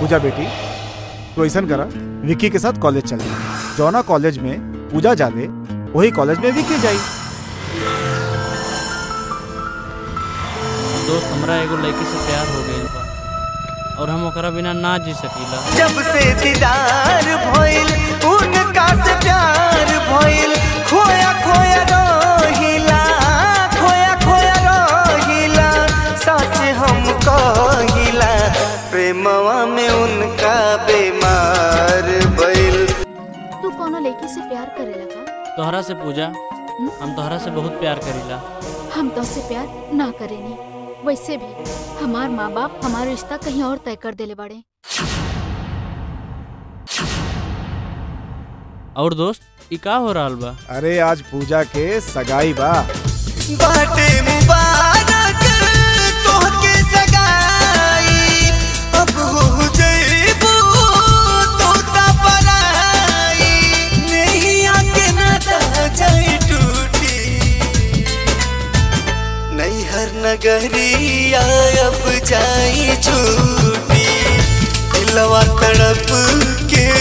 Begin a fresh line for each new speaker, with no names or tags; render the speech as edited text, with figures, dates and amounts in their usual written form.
पूजा बेटी, तो ऐसा करा विक्की के साथ कॉलेज चल जा। जौना कॉलेज में पूजा जाले वही कॉलेज में विक्की जाई।
दोस्त, हमरा एगो लड़की से प्यार हो गइल बा और हम ओकरा बिना ना जी सकीला।
जब से दीदार भइल उनका से प्यार भइल, खोया खोया रोहिला, खोया खोया रोहिला, सच हम कहिला, प्रेमवा में उनका बीमार भइल।
तू कोनो लड़की से प्यार करेला का?
तोहरा से पूजा, हम तोहरा से बहुत प्यार करीला।
हम तो से प्यार ना करेनी। वैसे भी हमार माँ बाप हमारा रिश्ता कहीं और तय कर देले बड़े।
और दोस्त, ई का हो रहल बा?
अरे आज पूजा के सगाई बा।
बाटे मुबारक तोहके सगाई, अब हो जइबू तू त पराई, नैया के नाता जाई टूटी, नैहर नगरिया अब जाई छूटी, दिलवा तड़प के